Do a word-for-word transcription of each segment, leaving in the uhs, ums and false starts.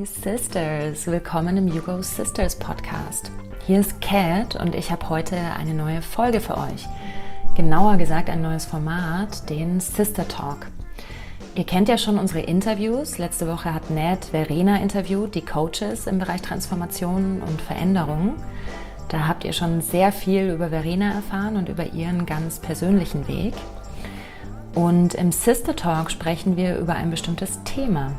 Sisters, willkommen im You Go Sisters Podcast. Hier ist Kat und ich habe heute eine neue Folge für euch. Genauer gesagt ein neues Format, den Sister Talk. Ihr kennt ja schon unsere Interviews. Letzte Woche hat Ned Verena interviewt, die Coaches im Bereich Transformation und Veränderung. Da habt ihr schon sehr viel über Verena erfahren und über ihren ganz persönlichen Weg. Und im Sister Talk sprechen wir über ein bestimmtes Thema.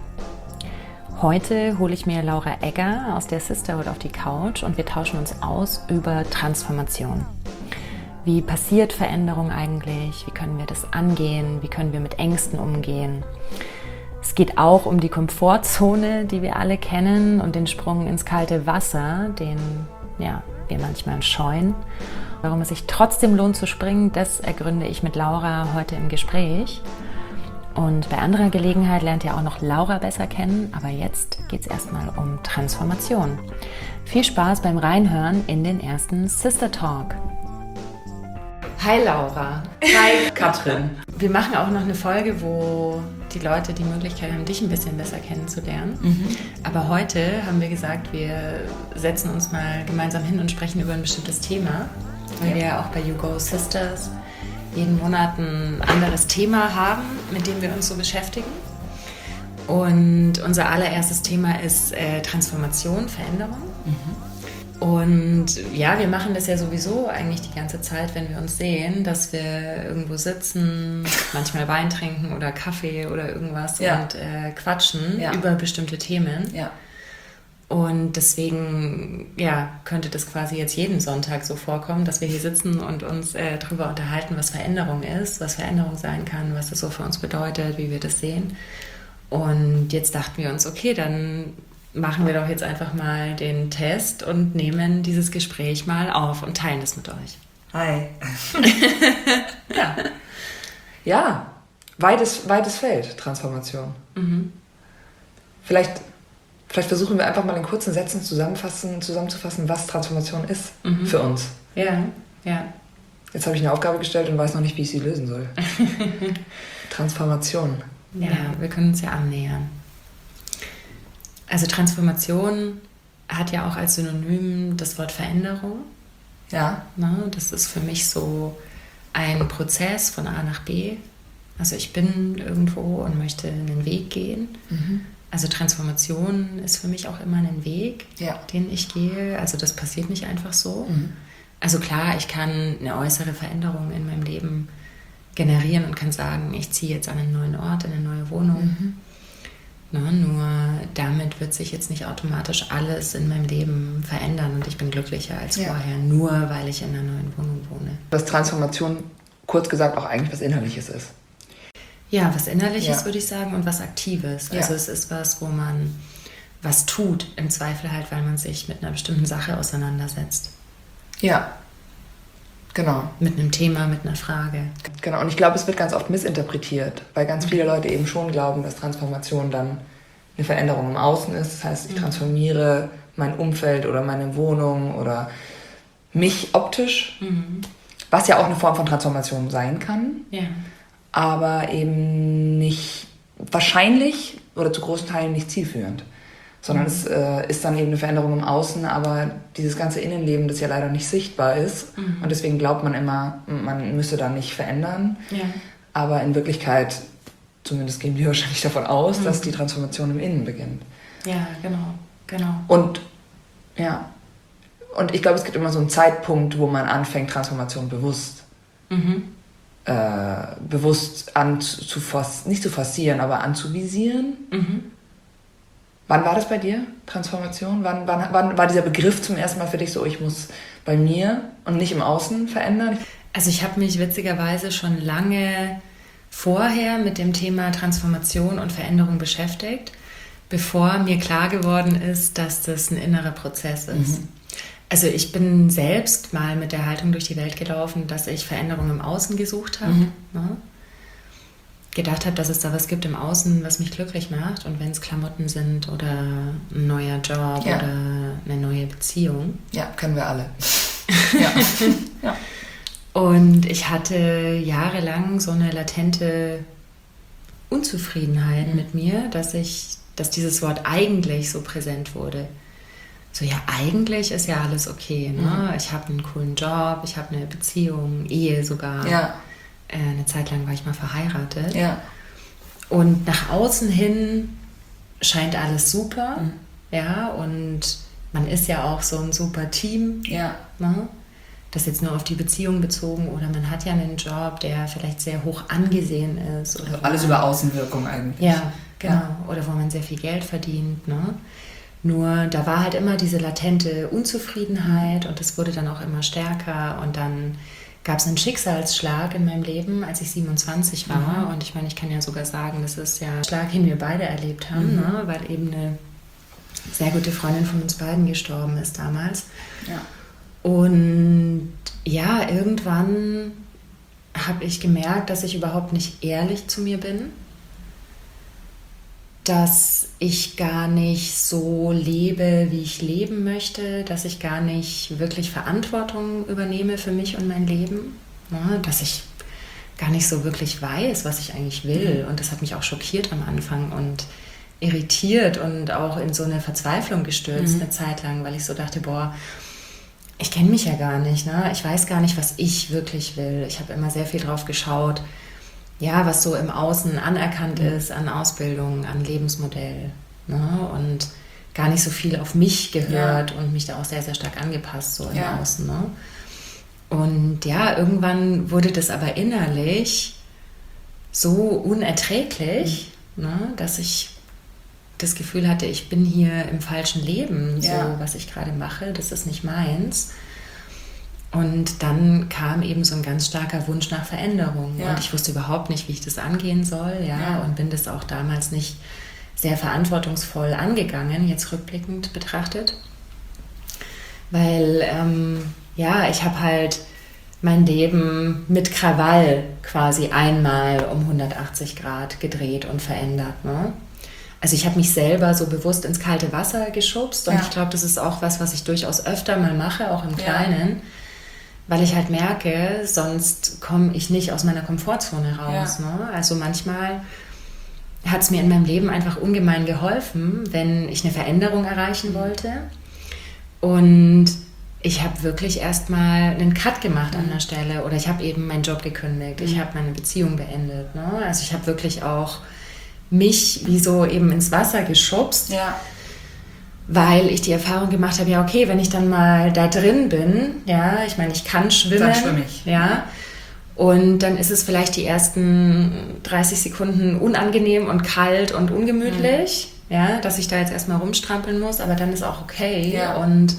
Heute hole ich mir Laura Egger aus der Sisterhood auf die Couch und wir tauschen uns aus über Transformation. Wie passiert Veränderung eigentlich? Wie können wir das angehen? Wie können wir mit Ängsten umgehen? Es geht auch um die Komfortzone, die wir alle kennen, und den Sprung ins kalte Wasser, den ja, wir manchmal scheuen. Warum es sich trotzdem lohnt zu springen, das ergründe ich mit Laura heute im Gespräch. Und bei anderer Gelegenheit lernt ihr auch noch Laura besser kennen, aber jetzt geht es erstmal um Transformation. Viel Spaß beim Reinhören in den ersten Sister Talk. Hi Laura. Hi Katrin. Wir machen auch noch eine Folge, wo die Leute die Möglichkeit haben, dich ein bisschen besser kennenzulernen. Mhm. Aber heute haben wir gesagt, wir setzen uns mal gemeinsam hin und sprechen über ein bestimmtes Thema, weil ja. wir ja auch bei You Go Sisters jeden Monat ein anderes Thema haben, mit dem wir uns so beschäftigen. Und unser allererstes Thema ist äh, Transformation, Veränderung. Mhm. Und ja, wir machen das ja sowieso eigentlich die ganze Zeit, wenn wir uns sehen, dass wir irgendwo sitzen, manchmal Wein trinken oder Kaffee oder irgendwas ja. und äh, quatschen ja. über bestimmte Themen. Ja. Und deswegen ja, könnte das quasi jetzt jeden Sonntag so vorkommen, dass wir hier sitzen und uns äh, darüber unterhalten, was Veränderung ist, was Veränderung sein kann, was das so für uns bedeutet, wie wir das sehen. Und jetzt dachten wir uns, okay, dann machen wir doch jetzt einfach mal den Test und nehmen dieses Gespräch mal auf und teilen das mit euch. Hi. ja. ja, weites, weites Feld, Transformation. Mhm. Vielleicht... Vielleicht versuchen wir einfach mal in kurzen Sätzen zusammenfassen, zusammenzufassen, was Transformation ist mhm. für uns. Ja, ja. Jetzt habe ich eine Aufgabe gestellt und weiß noch nicht, wie ich sie lösen soll. Transformation. Ja, wir können uns ja annähern. Also Transformation hat ja auch als Synonym das Wort Veränderung. Ja. Ne? Das ist für mich so ein Prozess von A nach B. Also ich bin irgendwo und möchte einen Weg gehen. Mhm. Also Transformation ist für mich auch immer ein Weg, ja. den ich gehe. Also das passiert nicht einfach so. Mhm. Also klar, ich kann eine äußere Veränderung in meinem Leben generieren und kann sagen, ich ziehe jetzt an einen neuen Ort, in eine neue Wohnung. Mhm. Na, nur damit wird sich jetzt nicht automatisch alles in meinem Leben verändern und ich bin glücklicher als ja. vorher, nur weil ich in einer neuen Wohnung wohne. Dass Transformation, kurz gesagt, auch eigentlich was Innerliches ist. Ja, was Innerliches ja. würde ich sagen und was Aktives. Ja. Also es ist was, wo man was tut, im Zweifel halt, weil man sich mit einer bestimmten Sache auseinandersetzt. Ja, genau. Mit einem Thema, mit einer Frage. Genau, und ich glaube, es wird ganz oft missinterpretiert, weil ganz viele Leute eben schon glauben, dass Transformation dann eine Veränderung im Außen ist. Das heißt, ich transformiere mein Umfeld oder meine Wohnung oder mich optisch, mhm. was ja auch eine Form von Transformation sein kann. Ja. Aber eben nicht, wahrscheinlich oder zu großen Teilen nicht zielführend. Sondern mhm. es äh, ist dann eben eine Veränderung im Außen, aber dieses ganze Innenleben, das ja leider nicht sichtbar ist. Mhm. Und deswegen glaubt man immer, man müsse da nicht verändern. Ja. Aber in Wirklichkeit, zumindest gehen wir wahrscheinlich davon aus, mhm. dass die Transformation im Innen beginnt. Ja, genau, genau. Und, ja, und ich glaube, es gibt immer so einen Zeitpunkt, wo man anfängt, Transformation bewusst mhm. Äh, bewusst anzuforcieren, nicht zu forcieren, aber anzuvisieren. Mhm. Wann war das bei dir, Transformation? Wann, wann, wann war dieser Begriff zum ersten Mal für dich so, ich muss bei mir und nicht im Außen verändern? Also ich habe mich witzigerweise schon lange vorher mit dem Thema Transformation und Veränderung beschäftigt, bevor mir klar geworden ist, dass das ein innerer Prozess ist. Mhm. Also ich bin selbst mal mit der Haltung durch die Welt gelaufen, dass ich Veränderungen im Außen gesucht habe. Mhm. Ne? Gedacht habe, dass es da was gibt im Außen, was mich glücklich macht. Und wenn es Klamotten sind oder ein neuer Job ja. oder eine neue Beziehung. Ja, können wir alle. ja. ja. Und ich hatte jahrelang so eine latente Unzufriedenheit mhm. mit mir, dass ich dass dieses Wort eigentlich so präsent wurde. So, ja, eigentlich ist ja alles okay. Ne? Mhm. Ich habe einen coolen Job, ich habe eine Beziehung, Ehe sogar. Ja. Äh, eine Zeit lang war ich mal verheiratet. Ja. Und nach außen hin scheint alles super. Mhm. Ja, und man ist ja auch so ein super Team. Ja. Ne? Das jetzt nur auf die Beziehung bezogen, oder man hat ja einen Job, der vielleicht sehr hoch angesehen ist. Oder also alles über Außenwirkung eigentlich. Ja, genau. Ja. Oder wo man sehr viel Geld verdient. Ne? Nur da war halt immer diese latente Unzufriedenheit und das wurde dann auch immer stärker. Und dann gab es einen Schicksalsschlag in meinem Leben, als ich siebenundzwanzig war. Mhm. Und ich meine, ich kann ja sogar sagen, das ist ja ein Schlag, den wir beide erlebt haben, mhm. ne? Weil eben eine sehr gute Freundin von uns beiden gestorben ist damals. Ja. Und ja, irgendwann habe ich gemerkt, dass ich überhaupt nicht ehrlich zu mir bin, dass ich gar nicht so lebe, wie ich leben möchte, dass ich gar nicht wirklich Verantwortung übernehme für mich und mein Leben, ne? Dass ich gar nicht so wirklich weiß, was ich eigentlich will. Und das hat mich auch schockiert am Anfang und irritiert und auch in so eine Verzweiflung gestürzt, mhm. eine Zeit lang, weil ich so dachte, boah, ich kenne mich ja gar nicht, ne? Ich weiß gar nicht, was ich wirklich will. Ich habe immer sehr viel drauf geschaut, ja, was so im Außen anerkannt mhm. ist, an Ausbildung, an Lebensmodell, ne? Und gar nicht so viel auf mich gehört ja. und mich da auch sehr, sehr stark angepasst, so im ja. Außen, ne? Und ja, irgendwann wurde das aber innerlich so unerträglich, mhm. ne, dass ich das Gefühl hatte, ich bin hier im falschen Leben, so ja. was ich gerade mache, das ist nicht meins. Und dann kam eben so ein ganz starker Wunsch nach Veränderung. Ja. Und ich wusste überhaupt nicht, wie ich das angehen soll, ja, ja. und bin das auch damals nicht sehr verantwortungsvoll angegangen, jetzt rückblickend betrachtet. Weil, ähm, ja, ich habe halt mein Leben mit Krawall quasi einmal um hundertachtzig Grad gedreht und verändert, ne? Also ich habe mich selber so bewusst ins kalte Wasser geschubst und ja. ich glaube, das ist auch was, was ich durchaus öfter mal mache, auch im Kleinen, ja. weil ich halt merke, sonst komme ich nicht aus meiner Komfortzone raus. Ja. Ne? Also manchmal hat es mir in meinem Leben einfach ungemein geholfen, wenn ich eine Veränderung erreichen wollte. Und ich habe wirklich erstmal einen Cut gemacht mhm. an der Stelle oder ich habe eben meinen Job gekündigt, mhm. ich habe meine Beziehung beendet. Ne? Also ich habe wirklich auch mich wie so eben ins Wasser geschubst, ja. weil ich die Erfahrung gemacht habe, ja okay, wenn ich dann mal da drin bin, ja, ich meine, ich kann schwimmen, dann schwimme ich. Ja, und dann ist es vielleicht die ersten dreißig Sekunden unangenehm und kalt und ungemütlich, mhm. ja, dass ich da jetzt erstmal rumstrampeln muss, aber dann ist auch okay ja. und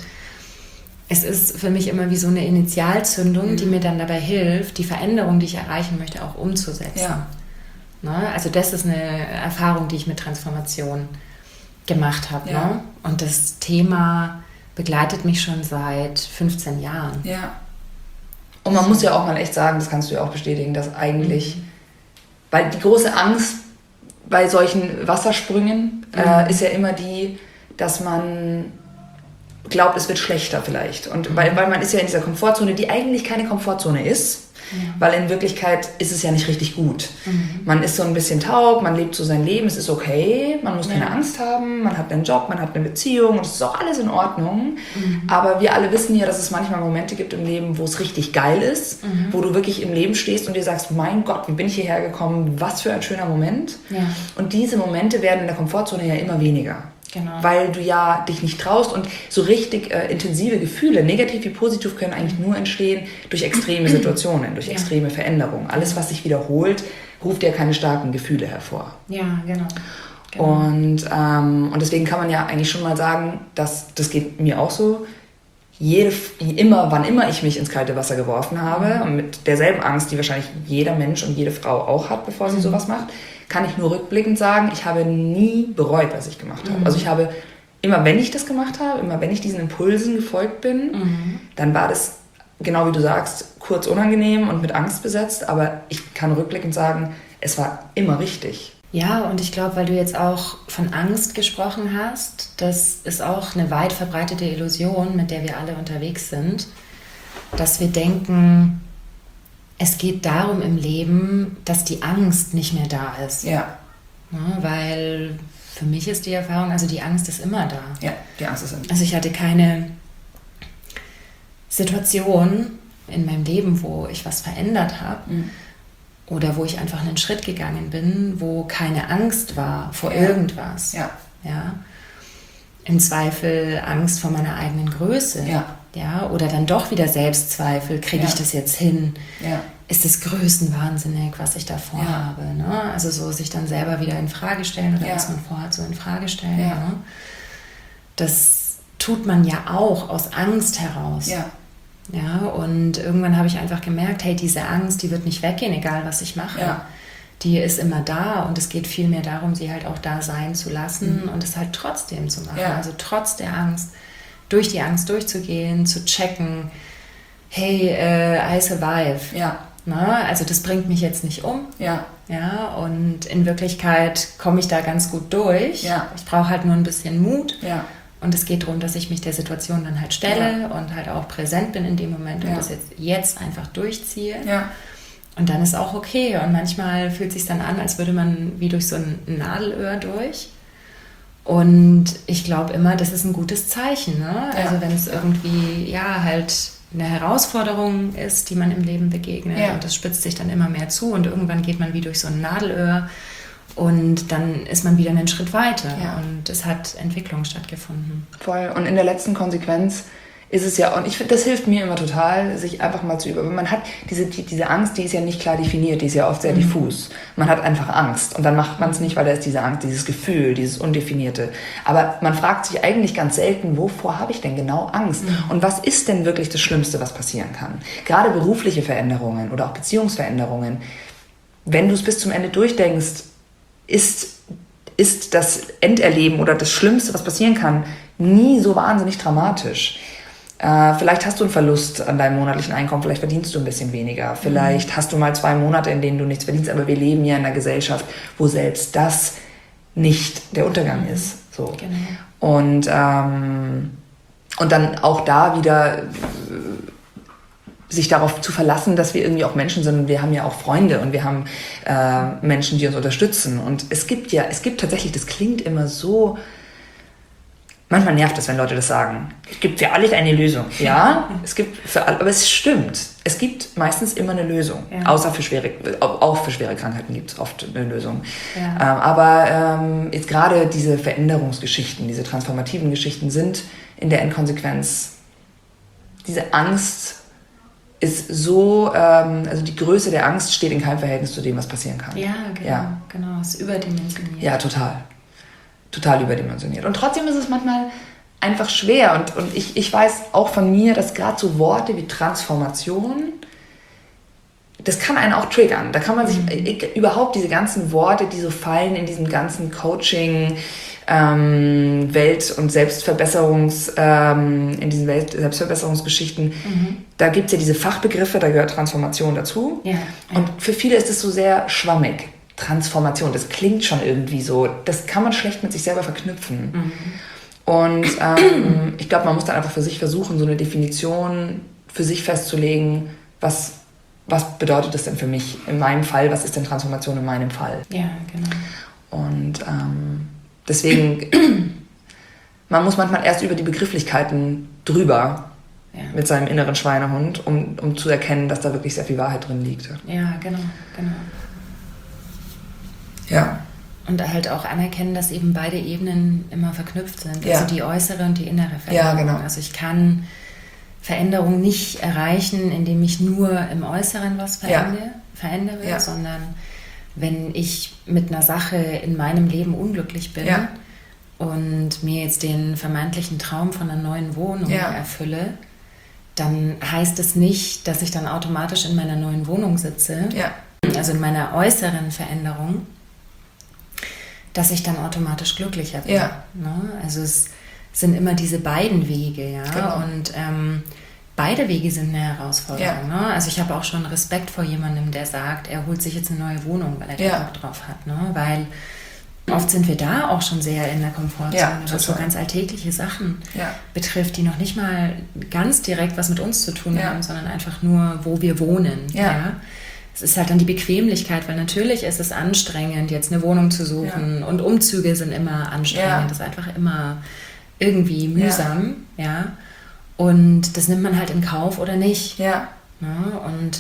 es ist für mich immer wie so eine Initialzündung, mhm. die mir dann dabei hilft, die Veränderung, die ich erreichen möchte, auch umzusetzen. Ja. Ne? Also das ist eine Erfahrung, die ich mit Transformation gemacht habe. Ja. Ne? Und das Thema begleitet mich schon seit fünfzehn Jahren. Ja. Und man muss ja auch mal echt sagen, das kannst du ja auch bestätigen, dass eigentlich, mhm. weil die große Angst bei solchen Wassersprüngen mhm. äh, ist ja immer die, dass man glaubt, es wird schlechter vielleicht. Und mhm. weil, weil man ist ja in dieser Komfortzone, die eigentlich keine Komfortzone ist, ja. weil in Wirklichkeit ist es ja nicht richtig gut. Mhm. Man ist so ein bisschen taub, man lebt so sein Leben, es ist okay, man muss keine ja. Angst haben, man hat einen Job, man hat eine Beziehung und es ist auch alles in Ordnung. Mhm. Aber wir alle wissen ja, dass es manchmal Momente gibt im Leben, wo es richtig geil ist, mhm. wo du wirklich im Leben stehst und dir sagst, mein Gott, wie bin ich hierher gekommen, was für ein schöner Moment. Ja. Und diese Momente werden in der Komfortzone ja immer weniger. Genau. Weil du ja dich nicht traust und so richtig äh, intensive Gefühle, negativ wie positiv, können eigentlich nur entstehen durch extreme Situationen, durch ja. extreme Veränderungen. Alles, was sich wiederholt, ruft ja keine starken Gefühle hervor. Ja, genau. genau. Und, ähm, und deswegen kann man ja eigentlich schon mal sagen, dass das geht mir auch so. Jede, immer, wann immer ich mich ins kalte Wasser geworfen habe, und mit derselben Angst, die wahrscheinlich jeder Mensch und jede Frau auch hat, bevor sie mhm. sowas macht, kann ich nur rückblickend sagen, ich habe nie bereut, was ich gemacht habe. Mhm. Also ich habe, immer wenn ich das gemacht habe, immer wenn ich diesen Impulsen gefolgt bin, mhm. dann war das, genau wie du sagst, kurz unangenehm und mit Angst besetzt, aber ich kann rückblickend sagen, es war immer richtig. Ja, und ich glaube, weil du jetzt auch von Angst gesprochen hast, das ist auch eine weit verbreitete Illusion, mit der wir alle unterwegs sind, dass wir denken, es geht darum im Leben, dass die Angst nicht mehr da ist. Ja. Ja, weil für mich ist die Erfahrung, also die Angst ist immer da. Ja, die Angst ist immer da. Also ich hatte keine Situation in meinem Leben, wo ich was verändert habe mhm. oder wo ich einfach einen Schritt gegangen bin, wo keine Angst war vor ja. irgendwas. Ja. Ja. Im Zweifel Angst vor meiner eigenen Größe. Ja. Ja, oder dann doch wieder Selbstzweifel, kriege ja. ich das jetzt hin? Ja. Ist es größenwahnsinnig, was ich da vorhabe? Ja. Ne? Also so sich dann selber wieder in Frage stellen oder ja. was man vorhat, so in Frage stellen. Ja. Ne? Das tut man ja auch aus Angst heraus. Ja. Ja, und irgendwann habe ich einfach gemerkt, hey, diese Angst, die wird nicht weggehen, egal was ich mache. Ja. Die ist immer da und es geht vielmehr darum, sie halt auch da sein zu lassen mhm. und es halt trotzdem zu machen. Ja. Also trotz der Angst, durch die Angst durchzugehen, zu checken, hey, äh, I survive. Ja. Na, also das bringt mich jetzt nicht um. Ja. Ja, und in Wirklichkeit komme ich da ganz gut durch. Ja. Ich brauche halt nur ein bisschen Mut. Ja. Und es geht darum, dass ich mich der Situation dann halt stelle ja. und halt auch präsent bin in dem Moment und ja. das jetzt, jetzt einfach durchziehe. Ja. Und dann ist auch okay. Und manchmal fühlt es sich dann an, als würde man wie durch so ein Nadelöhr durch. Und ich glaube immer, das ist ein gutes Zeichen. Ne? Ja. Also wenn es irgendwie, ja, halt eine Herausforderung ist, die man im Leben begegnet. Ja. Und das spitzt sich dann immer mehr zu. Und irgendwann geht man wie durch so ein Nadelöhr. Und dann ist man wieder einen Schritt weiter. Ja. Und es hat Entwicklung stattgefunden. Voll. Und in der letzten Konsequenz ist es ja, und ich finde, das hilft mir immer total, sich einfach mal zu über... Man hat diese, die, diese Angst, die ist ja nicht klar definiert, die ist ja oft sehr mhm. diffus. Man hat einfach Angst und dann macht man es nicht, weil da ist diese Angst, dieses Gefühl, dieses Undefinierte. Aber man fragt sich eigentlich ganz selten, wovor habe ich denn genau Angst? Mhm. Und was ist denn wirklich das Schlimmste, was passieren kann? Gerade berufliche Veränderungen oder auch Beziehungsveränderungen, wenn du es bis zum Ende durchdenkst, ist, ist das Enderleben oder das Schlimmste, was passieren kann, nie so wahnsinnig dramatisch. Äh, vielleicht hast du einen Verlust an deinem monatlichen Einkommen, vielleicht verdienst du ein bisschen weniger, vielleicht mhm. hast du mal zwei Monate, in denen du nichts verdienst, aber wir leben ja in einer Gesellschaft, wo selbst das nicht der Untergang mhm. ist. So. Genau. Und, ähm, und dann auch da wieder äh, sich darauf zu verlassen, dass wir irgendwie auch Menschen sind und wir haben ja auch Freunde und wir haben äh, Menschen, die uns unterstützen. Und es gibt ja, es gibt tatsächlich, das klingt immer so... Manchmal nervt es, wenn Leute das sagen. Es gibt für alles eine Lösung. Ja, es gibt für alle, aber es stimmt. Es gibt meistens immer eine Lösung. Ja. Außer für schwere, auch für schwere Krankheiten gibt es oft eine Lösung. Ja. Ähm, aber ähm, jetzt gerade diese Veränderungsgeschichten, diese transformativen Geschichten sind in der Endkonsequenz, diese Angst ist so, ähm, also die Größe der Angst steht in keinem Verhältnis zu dem, was passieren kann. Ja, genau. Ja. genau. Es ist überdimensioniert. Ja, total. Total überdimensioniert. Und trotzdem ist es manchmal einfach schwer. Und, und ich, ich weiß auch von mir, dass gerade so Worte wie Transformation, das kann einen auch triggern. Da kann man sich mhm. überhaupt diese ganzen Worte, die so fallen in diesem ganzen Coaching, ähm, Welt- und Selbstverbesserungs, ähm, in diesen Welt- Selbstverbesserungsgeschichten, mhm. da gibt es ja diese Fachbegriffe, da gehört Transformation dazu. Ja, ja. Und für viele ist es so sehr schwammig. Transformation, das klingt schon irgendwie so, das kann man schlecht mit sich selber verknüpfen. Mhm. Und ähm, ich glaube, man muss dann einfach für sich versuchen, so eine Definition für sich festzulegen, was, was bedeutet das denn für mich in meinem Fall, was ist denn Transformation in meinem Fall? Ja, genau. Und ähm, deswegen, man muss manchmal erst über die Begrifflichkeiten drüber ja. mit seinem inneren Schweinehund, um, um zu erkennen, dass da wirklich sehr viel Wahrheit drin liegt. Ja, genau, genau. Ja. Und halt auch anerkennen, dass eben beide Ebenen immer verknüpft sind. Ja. Also die äußere und die innere Veränderung. Ja, genau. Also ich kann Veränderung nicht erreichen, indem ich nur im Äußeren was verändere, ja. verändere ja. sondern wenn ich mit einer Sache in meinem Leben unglücklich bin ja. und mir jetzt den vermeintlichen Traum von einer neuen Wohnung ja. erfülle, dann heißt es nicht, dass ich dann automatisch in meiner neuen Wohnung sitze, ja. also in meiner äußeren Veränderung, dass ich dann automatisch glücklicher bin. Ja. Ne? Also es sind immer diese beiden Wege, ja. Genau. Und ähm, beide Wege sind eine Herausforderung. Ja. Ne? Also ich habe auch schon Respekt vor jemandem, der sagt, er holt sich jetzt eine neue Wohnung, weil er da ja. Bock drauf hat. Ne? Weil oft sind wir da auch schon sehr in der Komfortzone, ja, was so ganz alltägliche Sachen ja. betrifft, die noch nicht mal ganz direkt was mit uns zu tun ja. haben, sondern einfach nur, wo wir wohnen. Ja. Ja? es ist halt dann die Bequemlichkeit, weil natürlich ist es anstrengend, jetzt eine Wohnung zu suchen ja. und Umzüge sind immer anstrengend, ja. das ist einfach immer irgendwie mühsam, ja. ja. Und das nimmt man halt in Kauf oder nicht. Ja. ja und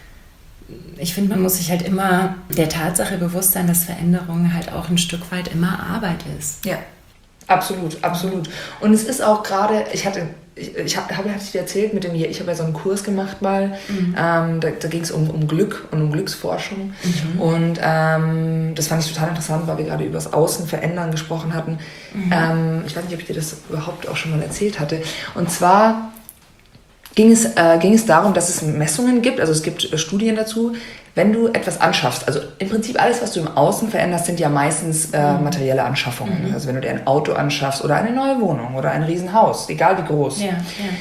ich finde, man muss sich halt immer der Tatsache bewusst sein, dass Veränderung halt auch ein Stück weit immer Arbeit ist. Ja, absolut, absolut. Und es ist auch gerade, ich hatte, ich, ich habe, habe ich dir erzählt, mit dem hier, ich habe ja so einen Kurs gemacht mal, mhm. ähm, da, da ging es um, um Glück und um Glücksforschung. Mhm. Und ähm, das fand ich total interessant, weil wir gerade über das Außen verändern gesprochen hatten. Mhm. Ähm, ich weiß nicht, ob ich dir das überhaupt auch schon mal erzählt hatte. Und zwar ging es, äh, ging es darum, dass es Messungen gibt, also es gibt äh, Studien dazu, wenn du etwas anschaffst, also im Prinzip alles, was du im Außen veränderst, sind ja meistens äh, materielle Anschaffungen. Mhm. Also wenn du dir ein Auto anschaffst oder eine neue Wohnung oder ein Riesenhaus, egal wie groß. Ja, ja.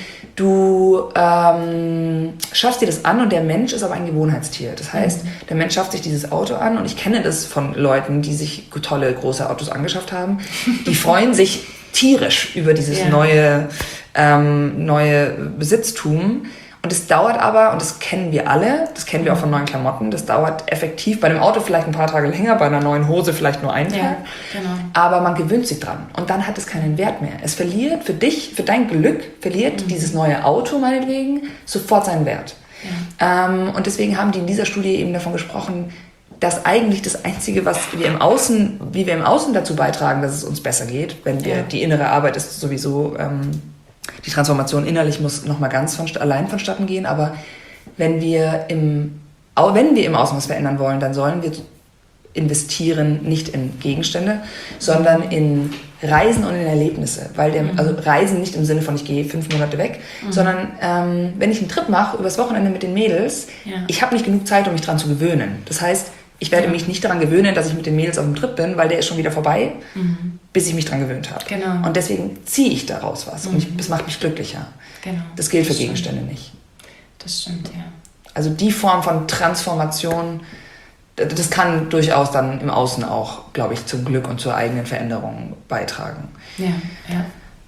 Du ähm, schaffst dir das an und der Mensch ist aber ein Gewohnheitstier. Das heißt, mhm. der Mensch schafft sich dieses Auto an und ich kenne das von Leuten, die sich tolle, große Autos angeschafft haben. Die freuen sich tierisch über dieses ja. neue, ähm, neue Besitztum. Und es dauert aber, und das kennen wir alle, das kennen wir auch von neuen Klamotten, das dauert effektiv bei einem Auto vielleicht ein paar Tage länger, bei einer neuen Hose vielleicht nur einen Tag. Ja, genau. Aber man gewöhnt sich dran und dann hat es keinen Wert mehr. Es verliert für dich, für dein Glück, verliert mhm. dieses neue Auto meinetwegen sofort seinen Wert. Ja. Ähm, und deswegen haben die in dieser Studie eben davon gesprochen, dass eigentlich das Einzige, was wir im Außen, wie wir im Außen dazu beitragen, dass es uns besser geht, wenn wir, ja. die innere Arbeit ist sowieso, ähm, die Transformation innerlich muss nochmal ganz von, allein vonstatten gehen, aber wenn wir, im, wenn wir im Außen was verändern wollen, dann sollen wir investieren nicht in Gegenstände, sondern in Reisen und in Erlebnisse. Weil der, also Reisen nicht im Sinne von, ich gehe fünf Monate weg, mhm. sondern ähm, wenn ich einen Trip mache, übers Wochenende mit den Mädels, ja. ich habe nicht genug Zeit, um mich daran zu gewöhnen. Das heißt, ich werde ja. mich nicht daran gewöhnen, dass ich mit den Mädels auf dem Trip bin, weil der ist schon wieder vorbei, mhm. bis ich mich daran gewöhnt habe. Genau. Und deswegen ziehe ich daraus was. Mhm. Und ich, das macht mich glücklicher. Genau. Das gilt das für Gegenstände stimmt. nicht. Das stimmt, ja. Also die Form von Transformation, das kann durchaus dann im Außen auch, glaube ich, zum Glück und zur eigenen Veränderung beitragen. Ja, ja.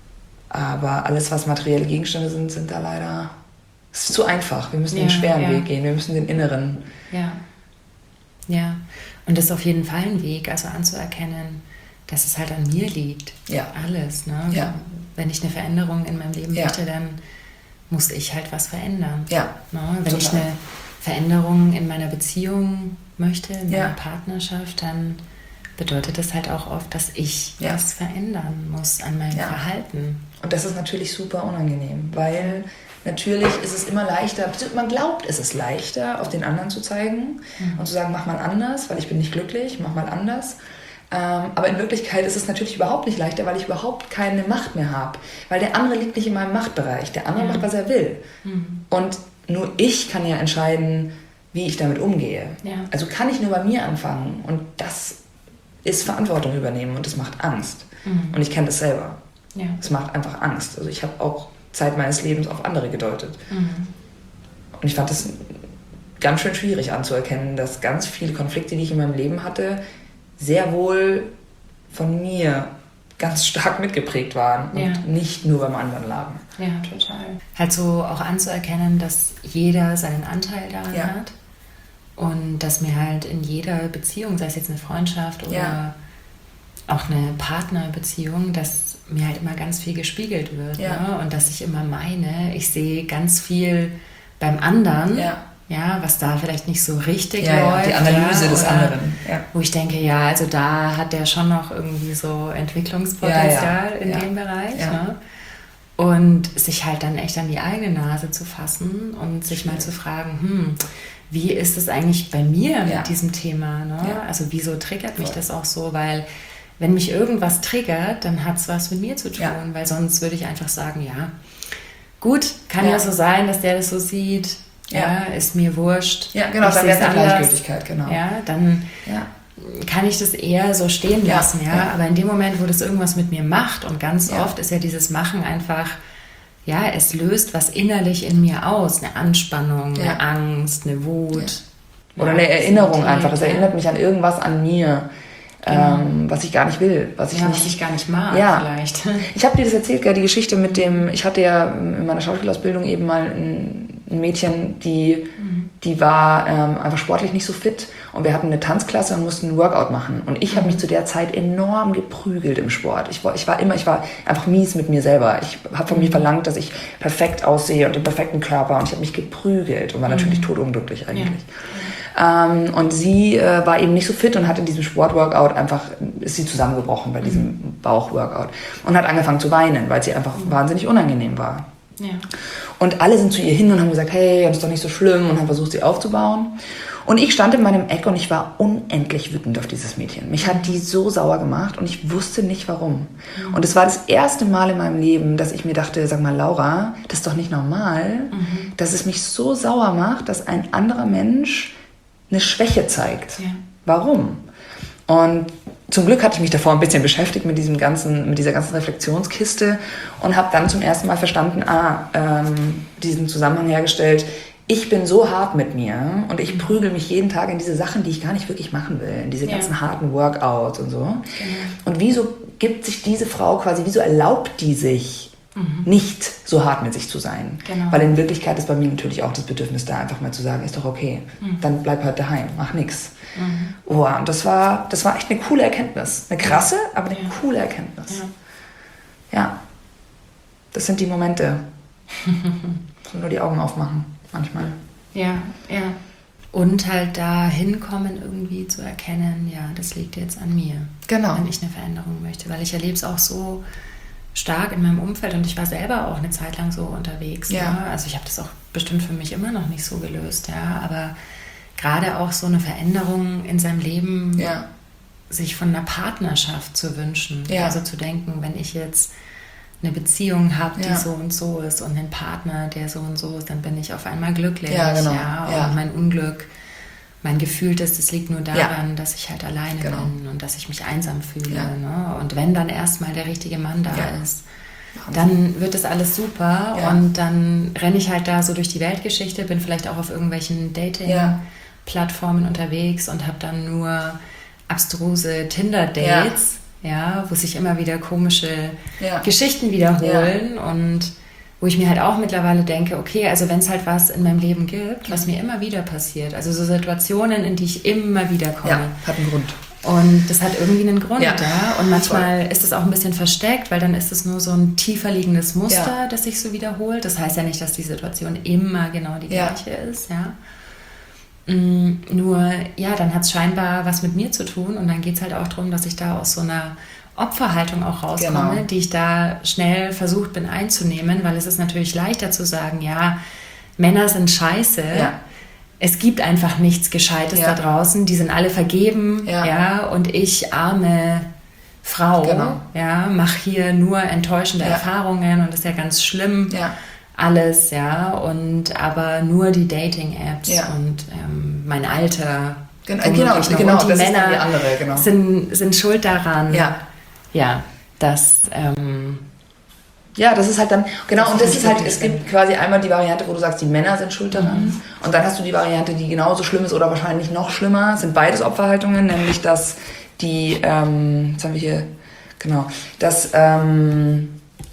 Aber alles, was materielle Gegenstände sind, sind da leider... Es ist zu einfach. Wir müssen ja, den schweren ja. Weg gehen. Wir müssen den inneren... Ja. Ja, und das ist auf jeden Fall ein Weg, also anzuerkennen, dass es halt an mir liegt. Ja. Alles, ne? Ja. Wenn ich eine Veränderung in meinem Leben ja. möchte, dann muss ich halt was verändern. Ja. Ne? Wenn Total. ich eine Veränderung in meiner Beziehung möchte, in ja. meiner Partnerschaft, dann bedeutet das halt auch oft, dass ich ja. was verändern muss an meinem ja. Verhalten. Und das ist natürlich super unangenehm, weil... Natürlich ist es immer leichter, man glaubt, es ist leichter, auf den anderen zu zeigen mhm. und zu sagen, mach mal anders, weil ich bin nicht glücklich, mach mal anders. Ähm, aber in Wirklichkeit ist es natürlich überhaupt nicht leichter, weil ich überhaupt keine Macht mehr habe. Weil der andere liegt nicht in meinem Machtbereich, der andere ja. macht, was er will. Mhm. Und nur ich kann ja entscheiden, wie ich damit umgehe. Ja. Also kann ich nur bei mir anfangen und das ist Verantwortung übernehmen und das macht Angst. Mhm. Und ich kenne das selber. Ja. Es macht einfach Angst. Also ich habe auch Zeit meines Lebens auf andere gedeutet. Mhm. Und ich fand es ganz schön schwierig anzuerkennen, dass ganz viele Konflikte, die ich in meinem Leben hatte, sehr wohl von mir ganz stark mitgeprägt waren und ja. nicht nur beim anderen lagen. Ja, total. Halt so auch anzuerkennen, dass jeder seinen Anteil daran ja. hat und dass mir halt in jeder Beziehung, sei es jetzt eine Freundschaft oder ja. auch eine Partnerbeziehung, dass mir halt immer ganz viel gespiegelt wird. Ja. Ne? Und dass ich immer meine, ich sehe ganz viel beim anderen, ja. Ja, was da vielleicht nicht so richtig ja, läuft. Ja, die Analyse ja, des anderen. Ja. Wo ich denke, ja, also da hat der schon noch irgendwie so Entwicklungspotenzial ja, ja. in ja. dem Bereich. Ja. Ne? Und sich halt dann echt an die eigene Nase zu fassen und sich mal zu fragen, hm, wie ist es eigentlich bei mir mit ja. diesem Thema? Ne? Ja. Also wieso triggert mich Voll. das auch so? Weil wenn mich irgendwas triggert, dann hat es was mit mir zu tun, ja. weil sonst würde ich einfach sagen, ja, gut, kann ja. ja so sein, dass der das so sieht, ja, ja ist mir wurscht. Ja, genau, dann wäre es eine Gleichgültigkeit, genau. Ja, dann ja. kann ich das eher so stehen lassen, ja. ja, aber in dem Moment, wo das irgendwas mit mir macht und ganz ja. oft ist ja dieses Machen einfach, ja, es löst was innerlich in mir aus, eine Anspannung, ja. eine Angst, eine Wut. Ja. Oder eine Erinnerung einfach, es erinnert mich an irgendwas an mir. Genau. Ähm, was ich gar nicht will, was ich, ja, nicht, was ich gar nicht mag ja. vielleicht. Ich habe dir das erzählt, die Geschichte mit dem, ich hatte ja in meiner Schauspielausbildung eben mal ein, ein Mädchen, die mhm. die war ähm, einfach sportlich nicht so fit und wir hatten eine Tanzklasse und mussten einen Workout machen. Und ich habe mich zu der Zeit enorm geprügelt im Sport. Ich war, ich war immer, ich war einfach mies mit mir selber. Ich habe von mir verlangt, dass ich perfekt aussehe und den perfekten Körper und ich habe mich geprügelt und war natürlich totunglücklich eigentlich. Ja. Ähm, und sie äh, war eben nicht so fit und hat in diesem Sportworkout einfach, ist sie zusammengebrochen bei diesem mhm. Bauchworkout und hat angefangen zu weinen, weil sie einfach mhm. wahnsinnig unangenehm war. Ja. Und alle sind zu ihr hin und haben gesagt, hey, das ist doch nicht so schlimm und haben versucht, sie aufzubauen. Und ich stand in meinem Eck und ich war unendlich wütend auf dieses Mädchen. Mich hat die so sauer gemacht und ich wusste nicht, warum. Mhm. Und es war das erste Mal in meinem Leben, dass ich mir dachte, sag mal, Laura, das ist doch nicht normal, mhm. dass es mich so sauer macht, dass ein anderer Mensch eine Schwäche zeigt. Ja. Warum? Und zum Glück hatte ich mich davor ein bisschen beschäftigt mit diesem ganzen, mit dieser ganzen Reflexionskiste und habe dann zum ersten Mal verstanden, ah, ähm, diesen Zusammenhang hergestellt. Ich bin so hart mit mir und ich prügel mich jeden Tag in diese Sachen, die ich gar nicht wirklich machen will, in diese ja. ganzen harten Workouts und so. Genau. Und wieso gibt sich diese Frau quasi, wieso erlaubt die sich, mhm. nicht so hart mit sich zu sein? Genau. Weil in Wirklichkeit ist bei mir natürlich auch das Bedürfnis da, einfach mal zu sagen, ist doch okay, mhm. dann bleib halt daheim, mach nix. Mhm. Oh, und das war, das war echt eine coole Erkenntnis. Eine krasse, aber eine ja. coole Erkenntnis. Ja. ja. Das sind die Momente. Nur die Augen aufmachen, manchmal. Ja, ja. Und halt da hinkommen, irgendwie zu erkennen, ja, das liegt jetzt an mir. Genau. Wenn ich eine Veränderung möchte. Weil ich erlebe es auch so stark in meinem Umfeld und ich war selber auch eine Zeit lang so unterwegs. Ja. Ne? Also ich habe das auch bestimmt für mich immer noch nicht so gelöst, ja, aber gerade auch so eine Veränderung in seinem Leben, ja. sich von einer Partnerschaft zu wünschen. Ja. Also zu denken, wenn ich jetzt eine Beziehung habe, die ja. so und so ist und einen Partner, der so und so ist, dann bin ich auf einmal glücklich. Ja, genau. ja, und ja. mein Unglück, mein Gefühltes, das liegt nur daran, ja. dass ich halt alleine genau. bin und dass ich mich einsam fühle. Ja. Ne? Und wenn dann erstmal der richtige Mann da ja. ist, dann wird das alles super ja. und dann renne ich halt da so durch die Weltgeschichte, bin vielleicht auch auf irgendwelchen Dating- ja. Plattformen unterwegs und habe dann nur abstruse Tinder-Dates, ja. ja, wo sich immer wieder komische ja. Geschichten wiederholen ja. und wo ich mir halt auch mittlerweile denke, okay, also wenn es halt was in meinem Leben gibt, was mir immer wieder passiert, also so Situationen, in die ich immer wieder komme. Ja, hat einen Grund. Und das hat irgendwie einen Grund, ja. ja. Und manchmal Voll. ist es auch ein bisschen versteckt, weil dann ist es nur so ein tiefer liegendes Muster, ja. das sich so wiederholt. Das heißt ja nicht, dass die Situation immer genau die gleiche ja. ist, ja. Nur, ja, dann hat es scheinbar was mit mir zu tun und dann geht es halt auch darum, dass ich da aus so einer Opferhaltung auch rauskomme, genau. die ich da schnell versucht bin einzunehmen, weil es ist natürlich leichter zu sagen, ja, Männer sind scheiße, ja. es gibt einfach nichts Gescheites ja. da draußen, die sind alle vergeben, ja, ja und ich, arme Frau, genau. ja, mache hier nur enttäuschende ja. Erfahrungen und das ist ja ganz schlimm. Ja. Alles, ja, und aber nur die Dating-Apps ja. und ähm, mein Alter, Gen- genau, genau, und die das Männer ist die andere, genau. sind, sind schuld daran, ja, ja dass, ähm, ja, das ist halt dann, genau, das und das ist halt, es gibt quasi einmal die Variante, wo du sagst, die Männer sind schuld daran mhm. und dann hast du die Variante, die genauso schlimm ist oder wahrscheinlich noch schlimmer, sind beides Opferhaltungen, nämlich dass die, ähm, jetzt haben wir hier, genau, dass, ähm,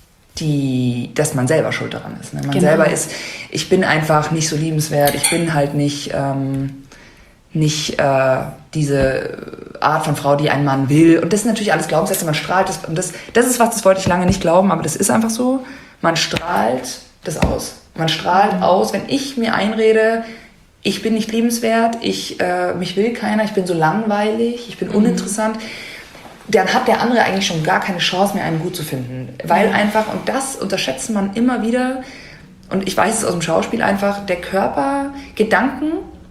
die, dass man selber schuld daran ist. Ne? Man genau. selber ist, ich bin einfach nicht so liebenswert, ich bin halt nicht, ähm, nicht äh, diese Art von Frau, die ein Mann will. Und das sind natürlich alles Glaubenssätze, man strahlt das. Und das, das ist was, das wollte ich lange nicht glauben, aber das ist einfach so. Man strahlt das aus. Man strahlt mhm. aus, wenn ich mir einrede, ich bin nicht liebenswert, ich, äh, mich will keiner, ich bin so langweilig, ich bin mhm. uninteressant, dann hat der andere eigentlich schon gar keine Chance mehr, einen gut zu finden. Weil einfach, und das unterschätzt man immer wieder, und ich weiß es aus dem Schauspiel einfach, der Körper, Gedanken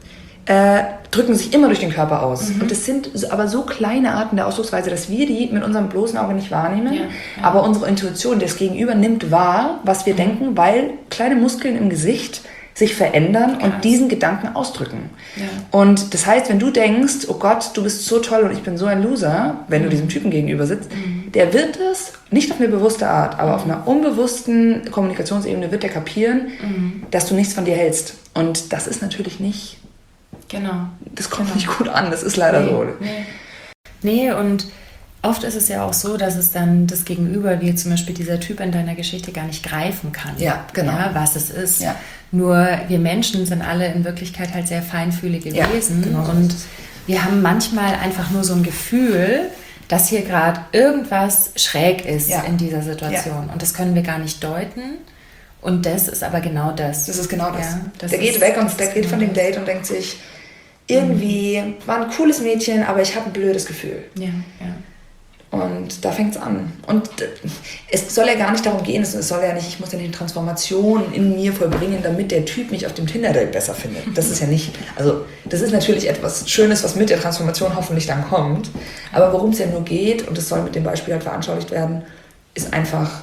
äh, drücken sich immer durch den Körper aus. Mhm. Und es sind aber so kleine Arten der Ausdrucksweise, dass wir die mit unserem bloßen Auge nicht wahrnehmen. Ja, ja. Aber unsere Intuition, das Gegenüber, nimmt wahr, was wir mhm. denken, weil kleine Muskeln im Gesicht sich verändern Krass. Und diesen Gedanken ausdrücken. Ja. Und das heißt, wenn du denkst, oh Gott, du bist so toll und ich bin so ein Loser, wenn mhm. du diesem Typen gegenüber sitzt, mhm. der wird es, nicht auf eine bewusste Art, aber mhm. auf einer unbewussten Kommunikationsebene wird der kapieren, mhm. dass du nichts von dir hältst. Und das ist natürlich nicht, genau. das kommt genau. nicht gut an, das ist leider nee. so. Nee. nee, und oft ist es ja auch so, dass es dann das Gegenüber, wie zum Beispiel dieser Typ in deiner Geschichte, gar nicht greifen kann, ja, genau. ja, was es ist. Ja. Nur wir Menschen sind alle in Wirklichkeit halt sehr feinfühlige Ja, Wesen genau so und ist es. wir haben manchmal einfach nur so ein Gefühl, dass hier gerade irgendwas schräg ist Ja. in dieser Situation. Und das können wir gar nicht deuten. Und das ist aber genau das. Das ist genau das. Ja, das der geht ist- weg und das der ist geht von genau dem Date und denkt sich, irgendwie war ein cooles Mädchen, aber ich habe ein blödes Gefühl. Ja, ja. Und da fängt es an. Und äh, es soll ja gar nicht darum gehen, es soll ja nicht, ich muss ja nicht eine Transformation in mir vollbringen, damit der Typ mich auf dem Tinder-Date besser findet. Das ist ja nicht, also das ist natürlich etwas Schönes, was mit der Transformation hoffentlich dann kommt. Aber worum es ja nur geht, und das soll mit dem Beispiel halt veranschaulicht werden, ist einfach,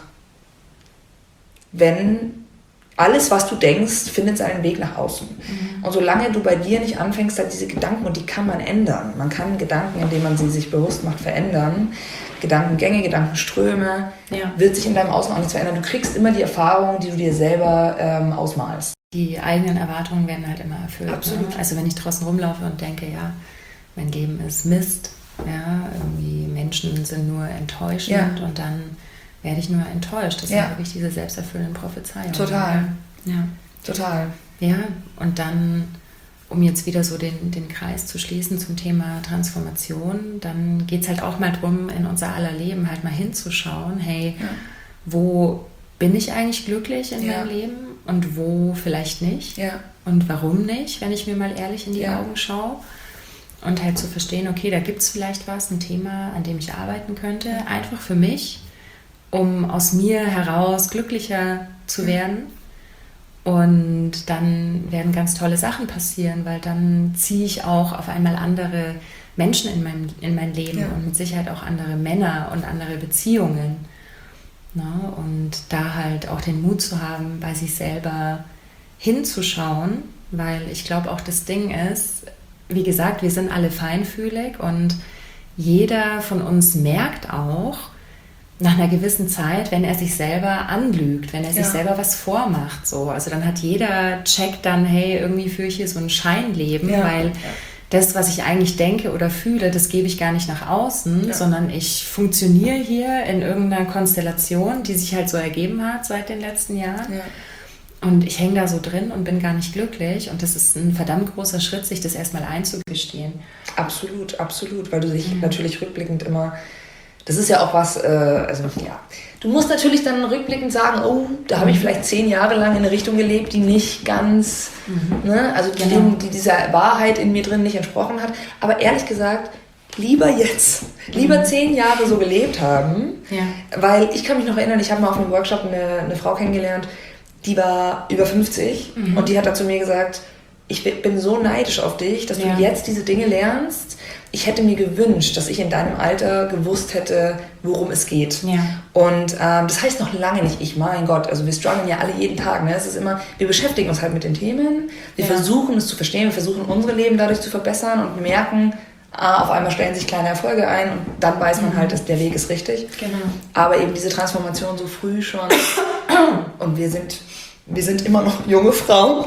wenn alles, was du denkst, findet seinen Weg nach außen. Mhm. Und solange du bei dir nicht anfängst, halt diese Gedanken, und die kann man ändern. Man kann Gedanken, indem man sie sich bewusst macht, verändern. Gedankengänge, Gedankenströme, Ja. wird sich in deinem Außen auch nichts verändern. Du kriegst immer die Erfahrung, die du dir selber ähm, ausmalst. Die eigenen Erwartungen werden halt immer erfüllt. Absolut. Ne? Also wenn ich draußen rumlaufe und denke, ja, mein Leben ist Mist, ja, irgendwie Menschen sind nur enttäuschend Ja. und dann werde ich nur enttäuscht. Das Ja. sind wirklich diese selbsterfüllenden Prophezeiungen. Total. Ja. Total. Ja, und dann, um jetzt wieder so den, den Kreis zu schließen zum Thema Transformation, dann geht es halt auch mal drum, in unser aller Leben halt mal hinzuschauen, hey, Ja. wo bin ich eigentlich glücklich in Ja. meinem Leben und wo vielleicht nicht? Ja. Und warum nicht, wenn ich mir mal ehrlich in die Ja. Augen schaue? Und halt zu verstehen, okay, da gibt es vielleicht was, ein Thema, an dem ich arbeiten könnte, einfach für mich, um aus mir heraus glücklicher zu werden. Und dann werden ganz tolle Sachen passieren, weil dann ziehe ich auch auf einmal andere Menschen in mein, in mein Leben Ja. und mit Sicherheit auch andere Männer und andere Beziehungen. Na, und da halt auch den Mut zu haben, bei sich selber hinzuschauen, weil ich glaube auch das Ding ist, wie gesagt, wir sind alle feinfühlig und jeder von uns merkt auch nach einer gewissen Zeit, wenn er sich selber anlügt, wenn er sich Ja. selber was vormacht. So. Also dann hat jeder checkt dann, hey, irgendwie führe ich hier so ein Scheinleben, Ja. weil Ja. das, was ich eigentlich denke oder fühle, das gebe ich gar nicht nach außen, Ja. sondern ich funktioniere hier in irgendeiner Konstellation, die sich halt so ergeben hat seit den letzten Jahren. Ja. Und ich hänge da so drin und bin gar nicht glücklich. Und das ist ein verdammt großer Schritt, sich das erstmal einzugestehen. Absolut, absolut, weil du dich Mhm. natürlich rückblickend immer, das ist ja auch was, äh, also ja, du musst natürlich dann rückblickend sagen, oh, da habe ich vielleicht zehn Jahre lang in eine Richtung gelebt, die nicht ganz, ne, also die, Genau. die dieser Wahrheit in mir drin nicht entsprochen hat. Aber ehrlich gesagt, lieber jetzt, lieber zehn Jahre so gelebt haben, Ja. weil ich kann mich noch erinnern, ich habe mal auf einem Workshop eine, eine Frau kennengelernt, die war über fünfzig Mhm. und die hat dann zu mir gesagt, ich bin so neidisch auf dich, dass Ja. du jetzt diese Dinge lernst. Ich hätte mir gewünscht, dass ich in deinem Alter gewusst hätte, worum es geht. Ja. Und ähm, das heißt noch lange nicht ich, mein Gott, also wir strugglen ja alle jeden Tag. Ne? Es ist immer, wir beschäftigen uns halt mit den Themen, wir Ja. versuchen es zu verstehen, wir versuchen unsere Leben dadurch zu verbessern und merken, ah, auf einmal stellen sich kleine Erfolge ein und dann weiß man halt, dass der Weg ist richtig. Genau. Aber eben diese Transformation so früh schon und wir sind, wir sind immer noch junge Frauen,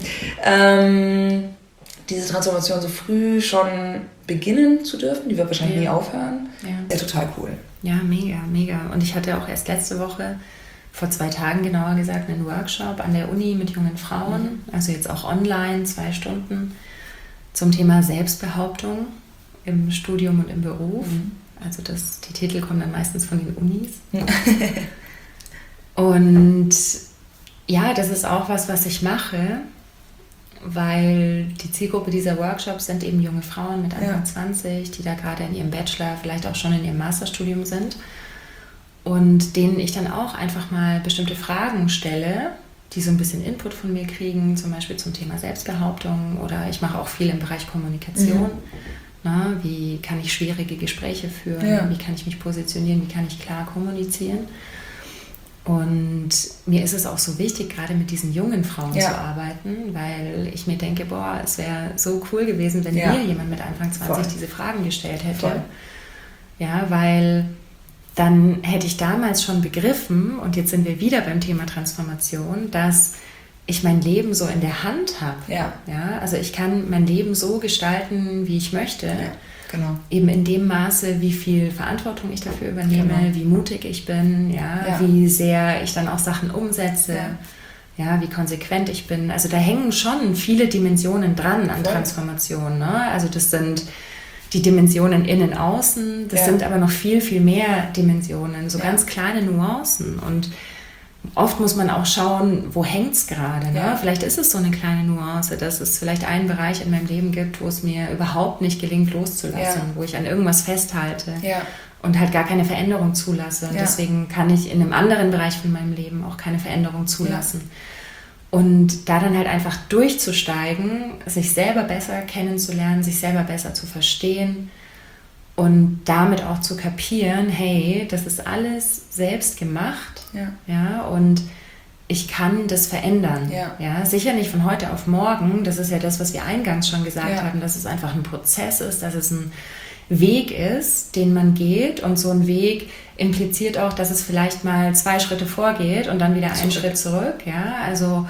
ähm, diese Transformation so früh schon beginnen zu dürfen, die wird wahrscheinlich Ja. nie aufhören, Ja. ist ja total cool. Ja, mega, mega. Und ich hatte auch erst letzte Woche, vor zwei Tagen genauer gesagt, einen Workshop an der Uni mit jungen Frauen, also jetzt auch online, zwei Stunden, zum Thema Selbstbehauptung im Studium und im Beruf. Mhm. Also das, die Titel kommen dann meistens von den Unis. Und ja, das ist auch was, was ich mache, weil die Zielgruppe dieser Workshops sind eben junge Frauen mit Anfang Ja. zwanzig, die da gerade in ihrem Bachelor, vielleicht auch schon in ihrem Masterstudium sind und denen ich dann auch einfach mal bestimmte Fragen stelle, die so ein bisschen Input von mir kriegen, zum Beispiel zum Thema Selbstbehauptung oder ich mache auch viel im Bereich Kommunikation. Mhm. Na, wie kann ich schwierige Gespräche führen? Ja. Wie kann ich mich positionieren? Wie kann ich klar kommunizieren? Und mir ist es auch so wichtig, gerade mit diesen jungen Frauen Ja. zu arbeiten, weil ich mir denke, boah, es wäre so cool gewesen, wenn Ja. mir jemand mit Anfang zwanzig Voll. diese Fragen gestellt hätte. Voll. Ja, weil dann hätte ich damals schon begriffen, und jetzt sind wir wieder beim Thema Transformation, dass ich mein Leben so in der Hand habe. Ja. Ja, also ich kann mein Leben so gestalten, wie ich möchte. Ja, genau. Eben in dem Maße, wie viel Verantwortung ich dafür übernehme, Genau. wie mutig ich bin, ja, Ja. wie sehr ich dann auch Sachen umsetze. Ja. ja, wie konsequent ich bin. Also da hängen schon viele Dimensionen dran an ja. Transformation. Ne? Also das sind die Dimensionen innen, außen, das ja. sind aber noch viel, viel mehr Dimensionen, so ja. ganz kleine Nuancen. Und oft muss man auch schauen, wo hängt es gerade. Ne? Ja. Vielleicht ist es so eine kleine Nuance, dass es vielleicht einen Bereich in meinem Leben gibt, wo es mir überhaupt nicht gelingt loszulassen, ja. wo ich an irgendwas festhalte ja. und halt gar keine Veränderung zulasse. Und ja. deswegen kann ich in einem anderen Bereich von meinem Leben auch keine Veränderung zulassen. Ja. Und da dann halt einfach durchzusteigen, sich selber besser kennenzulernen, sich selber besser zu verstehen und damit auch zu kapieren, hey, das ist alles selbst gemacht, ja, ja und ich kann das verändern. Ja. Ja, sicher nicht von heute auf morgen, das ist ja das, was wir eingangs schon gesagt ja. haben, dass es einfach ein Prozess ist, dass es ein Weg ist, den man geht, und so ein Weg impliziert auch, dass es vielleicht mal zwei Schritte vorgeht und dann wieder einen zurück. Schritt zurück. Ja? Also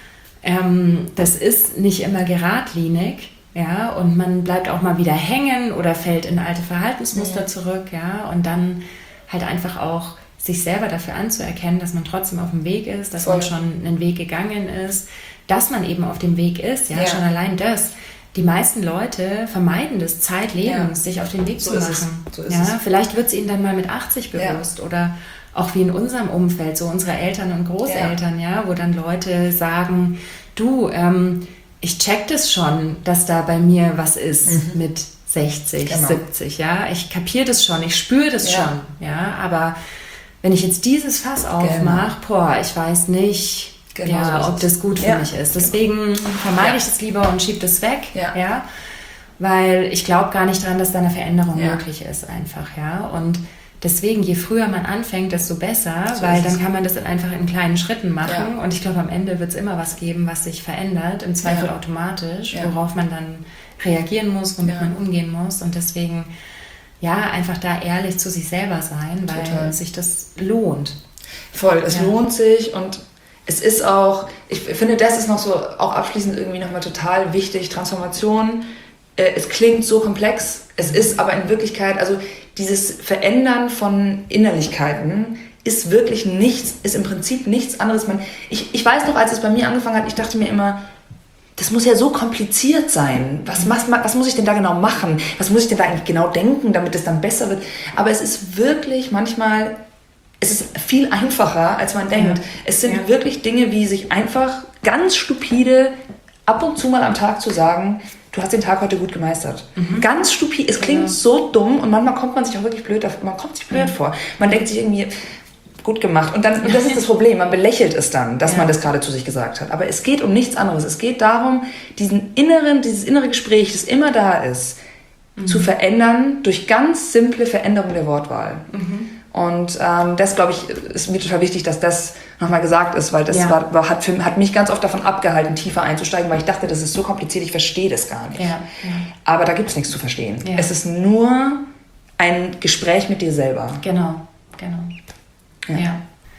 ähm, das ist nicht immer geradlinig, ja, und man bleibt auch mal wieder hängen oder fällt in alte Verhaltensmuster ja. zurück, ja, und dann halt einfach auch sich selber dafür anzuerkennen, dass man trotzdem auf dem Weg ist, dass Voll. man schon einen Weg gegangen ist, dass man eben auf dem Weg ist, ja, ja. schon allein das. Die meisten Leute vermeiden das zeitlebens, ja. sich auf den Weg so zu machen. So ist ja, es. Vielleicht wird es ihnen dann mal mit achtzig bewusst ja. oder auch wie in unserem Umfeld, so unsere Eltern und Großeltern, ja, ja wo dann Leute sagen, du, ähm, ich check das schon, dass da bei mir was ist mhm. mit sechzig, genau. siebzig, ja, ich kapiere das schon, ich spüre das ja. schon, ja, aber wenn ich jetzt dieses Fass aufmache, genau. boah, ich weiß nicht, Genau ja, so ob das gut für ja. mich ist. Deswegen genau. vermeide ja. ich das lieber und schiebe das weg, ja. Ja, weil ich glaube gar nicht dran, dass da eine Veränderung ja. möglich ist einfach. Ja. Und deswegen, je früher man anfängt, desto besser, so weil dann kann man das einfach in kleinen Schritten machen. Ja. Und ich glaube, am Ende wird es immer was geben, was sich verändert, im Zweifel ja. automatisch, ja. worauf man dann reagieren muss, womit ja. man umgehen muss. Und deswegen, ja, einfach da ehrlich zu sich selber sein, weil Total. sich das lohnt. Voll, es ja. lohnt sich, und es ist auch, ich finde, das ist noch so, auch abschließend irgendwie nochmal total wichtig, Transformation, äh, es klingt so komplex, es ist aber in Wirklichkeit, also dieses Verändern von Innerlichkeiten ist wirklich nichts, ist im Prinzip nichts anderes. Man, ich, ich weiß noch, als es bei mir angefangen hat, ich dachte mir immer, das muss ja so kompliziert sein. Was, was, was muss ich denn da genau machen? Was muss ich denn da eigentlich genau denken, damit es dann besser wird? Aber es ist wirklich manchmal... Es ist viel einfacher, als man denkt. Ja. Es sind ja. wirklich Dinge, wie sich einfach ganz stupide ab und zu mal am Tag zu sagen, du hast den Tag heute gut gemeistert. Mhm. Ganz stupide. Es klingt ja. so dumm, und manchmal kommt man sich auch wirklich blöd, man kommt sich blöd mhm. vor. Man denkt sich irgendwie, gut gemacht. Und, dann, und das ist das Problem, man belächelt es dann, dass ja. man das gerade zu sich gesagt hat. Aber es geht um nichts anderes. Es geht darum, diesen inneren, dieses innere Gespräch, das immer da ist, mhm. zu verändern durch ganz simple Veränderung der Wortwahl. Mhm. Und ähm, das, glaube ich, ist mir total wichtig, dass das nochmal gesagt ist, weil das ja. war, war, hat, für, hat mich ganz oft davon abgehalten, tiefer einzusteigen, weil ich dachte, das ist so kompliziert, ich verstehe das gar nicht. Ja. Ja. Aber da gibt es nichts zu verstehen. Ja. Es ist nur ein Gespräch mit dir selber. Genau, genau. Ja. ja.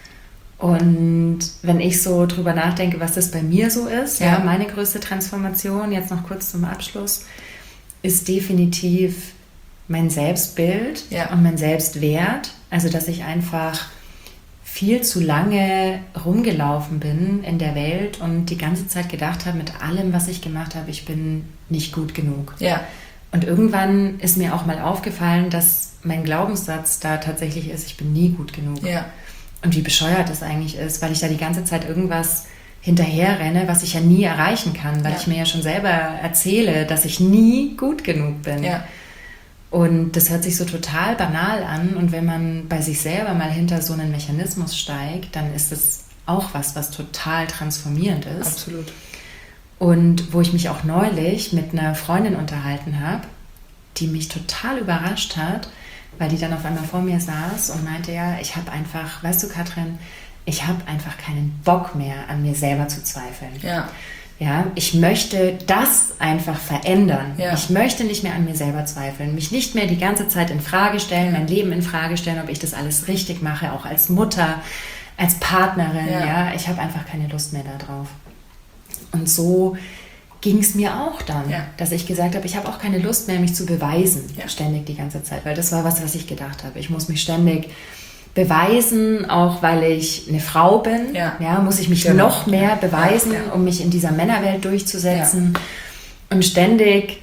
Und wenn ich so drüber nachdenke, was das bei mir so ist, ja. Ja, meine größte Transformation, jetzt noch kurz zum Abschluss, ist definitiv mein Selbstbild ja. und mein Selbstwert. Also, dass ich einfach viel zu lange rumgelaufen bin in der Welt und die ganze Zeit gedacht habe, mit allem, was ich gemacht habe, ich bin nicht gut genug. Ja. Und irgendwann ist mir auch mal aufgefallen, dass mein Glaubenssatz da tatsächlich ist, ich bin nie gut genug. Ja. Und wie bescheuert das eigentlich ist, weil ich da die ganze Zeit irgendwas hinterher renne, was ich ja nie erreichen kann, weil ja. ich mir ja schon selber erzähle, dass ich nie gut genug bin. Ja. Und das hört sich so total banal an, und wenn man bei sich selber mal hinter so einen Mechanismus steigt, dann ist es auch was, was total transformierend ist. Absolut. Und wo ich mich auch neulich mit einer Freundin unterhalten habe, die mich total überrascht hat, weil die dann auf einmal vor mir saß und meinte, ja, ich habe einfach, weißt du, Katrin, ich habe einfach keinen Bock mehr, an mir selber zu zweifeln. Ja. Ja, ich möchte das einfach verändern. Ja. Ich möchte nicht mehr an mir selber zweifeln, mich nicht mehr die ganze Zeit in Frage stellen, mein Leben in Frage stellen, ob ich das alles richtig mache, auch als Mutter, als Partnerin. Ja. Ja, ich habe einfach keine Lust mehr darauf. Und so ging es mir auch dann, ja. dass ich gesagt habe, ich habe auch keine Lust mehr, mich zu beweisen, ja. ständig die ganze Zeit, weil das war was, was ich gedacht habe. Ich muss mich ständig beweisen, auch weil ich eine Frau bin. Ja. Ja, muss ich mich genau. noch mehr beweisen, ja, ja. um mich in dieser Männerwelt durchzusetzen. Ja. Und ständig,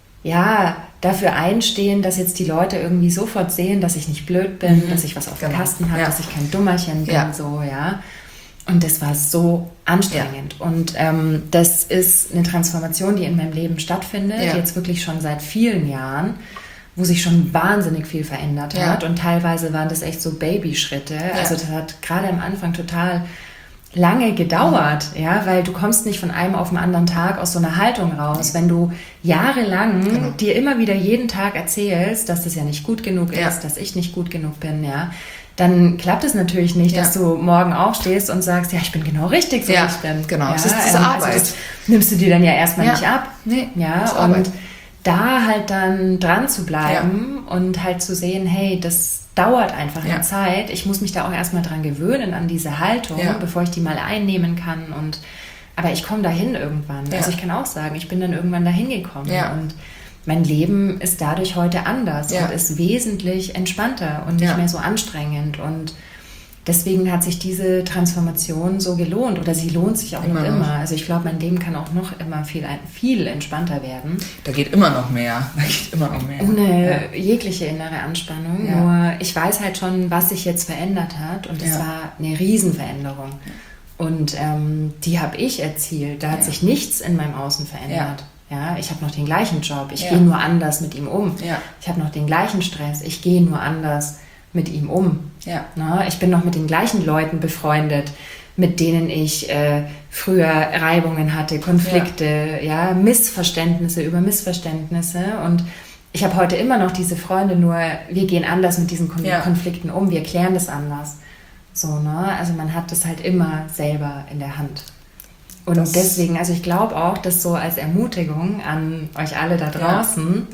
ja, dafür einstehen, dass jetzt die Leute irgendwie sofort sehen, dass ich nicht blöd bin, mhm. dass ich was auf genau. dem Kasten habe, ja. dass ich kein Dummerchen bin, ja. so, ja. Und das war so anstrengend. Ja. Und ähm, das ist eine Transformation, die in meinem Leben stattfindet, ja. jetzt wirklich schon seit vielen Jahren, wo sich schon wahnsinnig viel verändert ja. hat. Und teilweise waren das echt so Babyschritte. Ja. Also das hat gerade am Anfang total lange gedauert, mhm. ja, weil du kommst nicht von einem auf den anderen Tag aus so einer Haltung raus. Wenn du jahrelang genau. dir immer wieder jeden Tag erzählst, dass das ja nicht gut genug ja. ist, dass ich nicht gut genug bin, ja, dann klappt es natürlich nicht, ja. dass du morgen aufstehst und sagst, ja, ich bin genau richtig, so ja, wie ich bin. Genau, ja, das ist diese ähm, Arbeit. Also das nimmst du dir dann ja erstmal ja. nicht ab. Nee, ja, das ist und Arbeit. Da halt dann dran zu bleiben ja. und halt zu sehen, hey, das dauert einfach ja. eine Zeit. Ich muss mich da auch erstmal dran gewöhnen, an diese Haltung, ja. bevor ich die mal einnehmen kann. Und aber ich komme dahin irgendwann. Ja. Also ich kann auch sagen, ich bin dann irgendwann dahin gekommen. Ja. Und mein Leben ist dadurch heute anders ja. und ist wesentlich entspannter und nicht ja. mehr so anstrengend. Und deswegen hat sich diese Transformation so gelohnt oder sie lohnt sich auch immer noch immer. Also ich glaube, mein Leben kann auch noch immer viel, viel entspannter werden. Da geht immer noch mehr. Da geht immer noch mehr. Ohne ja. jegliche innere Anspannung. Ja. Nur ich weiß halt schon, was sich jetzt verändert hat und es ja. war eine Riesenveränderung. Ja. Und ähm, die habe ich erzielt. Da hat ja. sich nichts in meinem Außen verändert. Ja. Ja, ich habe noch den gleichen Job. Ich ja. gehe nur anders mit ihm um. Ja. Ich habe noch den gleichen Stress. Ich gehe nur anders mit ihm um. Ja. Na, ich bin noch mit den gleichen Leuten befreundet, mit denen ich äh, früher Reibungen hatte, Konflikte, ja. ja, Missverständnisse über Missverständnisse. Und ich habe heute immer noch diese Freunde, nur wir gehen anders mit diesen Kon- ja. Konflikten um, wir klären das anders. So, ne? Also man hat das halt immer selber in der Hand. Und das deswegen, also ich glaube auch, dass so als Ermutigung an euch alle da draußen, ja.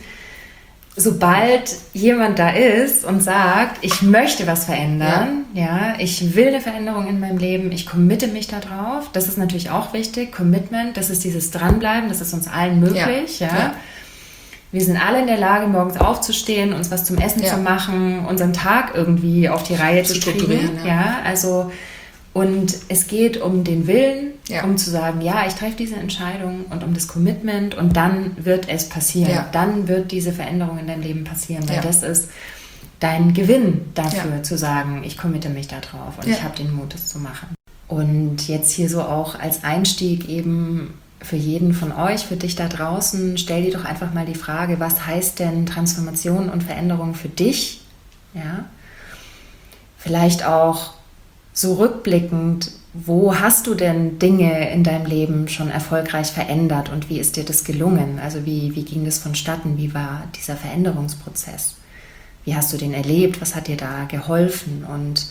sobald jemand da ist und sagt, ich möchte was verändern, ja. ja, ich will eine Veränderung in meinem Leben, ich committe mich da drauf, das ist natürlich auch wichtig, Commitment, das ist dieses Dranbleiben, das ist uns allen möglich, ja. ja. ja. Wir sind alle in der Lage, morgens aufzustehen, uns was zum Essen ja. zu machen, unseren Tag irgendwie auf die Reihe zu, zu kriegen, ja. ja, also und es geht um den Willen, ja. um zu sagen, ja, ich treffe diese Entscheidung und um das Commitment und dann wird es passieren. Ja. Dann wird diese Veränderung in deinem Leben passieren, weil ja. das ist dein Gewinn dafür, ja. zu sagen, ich committe mich da drauf und ja. ich habe den Mut, das zu machen. Und jetzt hier so auch als Einstieg eben für jeden von euch, für dich da draußen, stell dir doch einfach mal die Frage, was heißt denn Transformation und Veränderung für dich? Ja? Vielleicht auch so rückblickend, wo hast du denn Dinge in deinem Leben schon erfolgreich verändert und wie ist dir das gelungen? Also wie, wie ging das vonstatten? Wie war dieser Veränderungsprozess? Wie hast du den erlebt? Was hat dir da geholfen? Und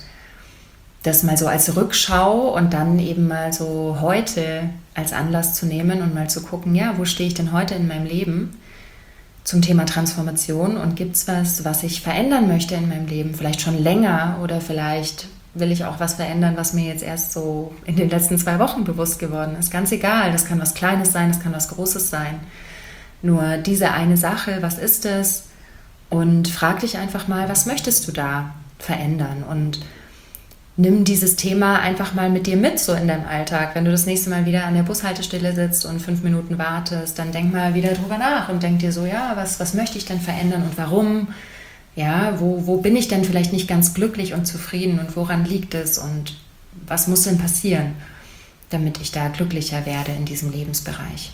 das mal so als Rückschau und dann eben mal so heute als Anlass zu nehmen und mal zu gucken, ja, wo stehe ich denn heute in meinem Leben zum Thema Transformation und gibt es was, was ich verändern möchte in meinem Leben? Vielleicht schon länger oder vielleicht will ich auch was verändern, was mir jetzt erst so in den letzten zwei Wochen bewusst geworden ist. Ganz egal, das kann was Kleines sein, das kann was Großes sein. Nur diese eine Sache, was ist es? Und frag dich einfach mal, was möchtest du da verändern? Und nimm dieses Thema einfach mal mit dir mit, so in deinem Alltag. Wenn du das nächste Mal wieder an der Bushaltestelle sitzt und fünf Minuten wartest, dann denk mal wieder drüber nach und denk dir so, ja, was, was möchte ich denn verändern und warum? Ja, wo, wo bin ich denn vielleicht nicht ganz glücklich und zufrieden und woran liegt es und was muss denn passieren, damit ich da glücklicher werde in diesem Lebensbereich?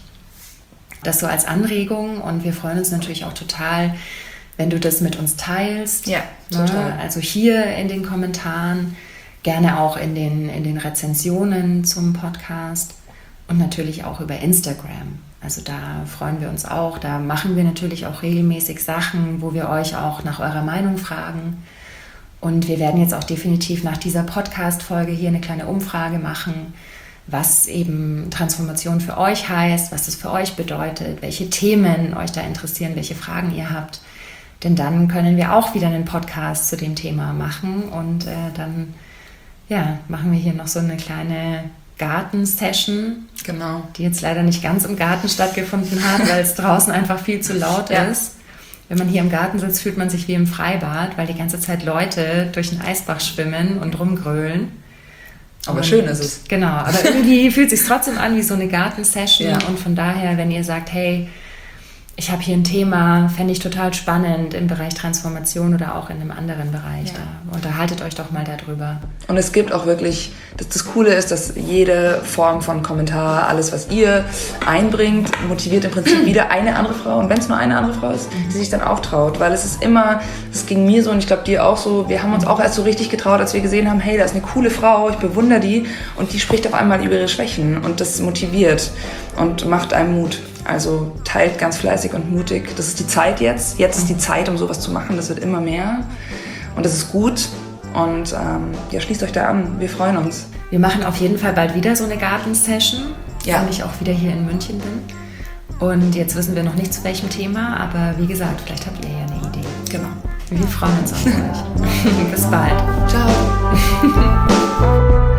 Das so als Anregung und wir freuen uns natürlich auch total, wenn du das mit uns teilst. Ja, total. Also hier in den Kommentaren, gerne auch in den, in den Rezensionen zum Podcast und natürlich auch über Instagram. Also da freuen wir uns auch. Da machen wir natürlich auch regelmäßig Sachen, wo wir euch auch nach eurer Meinung fragen. Und wir werden jetzt auch definitiv nach dieser Podcast-Folge hier eine kleine Umfrage machen, was eben Transformation für euch heißt, was das für euch bedeutet, welche Themen euch da interessieren, welche Fragen ihr habt. Denn dann können wir auch wieder einen Podcast zu dem Thema machen und äh, dann ja, machen wir hier noch so eine kleine Garten-Session, genau, die jetzt leider nicht ganz im Garten stattgefunden hat, weil es draußen einfach viel zu laut ja. ist. Wenn man hier im Garten sitzt, fühlt man sich wie im Freibad, weil die ganze Zeit Leute durch den Eisbach schwimmen und rumgrölen. Aber und, schön ist es. Genau, aber irgendwie fühlt es sich trotzdem an wie so eine Gartensession. Ja. Und von daher, wenn ihr sagt, hey, ich habe hier ein Thema, fände ich total spannend im Bereich Transformation oder auch in einem anderen Bereich. Ja. Da unterhaltet euch doch mal darüber. Und es gibt auch wirklich, das, das Coole ist, dass jede Form von Kommentar, alles, was ihr einbringt, motiviert im Prinzip wieder eine andere Frau. Und wenn es nur eine andere Frau ist, die sich dann auch traut. Weil es ist immer, es ging mir so und ich glaube dir auch so, wir haben uns auch erst so richtig getraut, als wir gesehen haben, hey, da ist eine coole Frau, ich bewundere die und die spricht auf einmal über ihre Schwächen und das motiviert und macht einem Mut. Also teilt ganz fleißig und mutig. Das ist die Zeit jetzt. Jetzt ist die Zeit, um sowas zu machen. Das wird immer mehr. Und das ist gut. Und ähm, ja, schließt euch da an. Wir freuen uns. Wir machen auf jeden Fall bald wieder so eine Gartensession, ja. wenn ich auch wieder hier in München bin. Und jetzt wissen wir noch nicht zu welchem Thema, aber wie gesagt, vielleicht habt ihr ja eine Idee. Genau. Wir freuen uns auf euch. Bis bald. Ciao.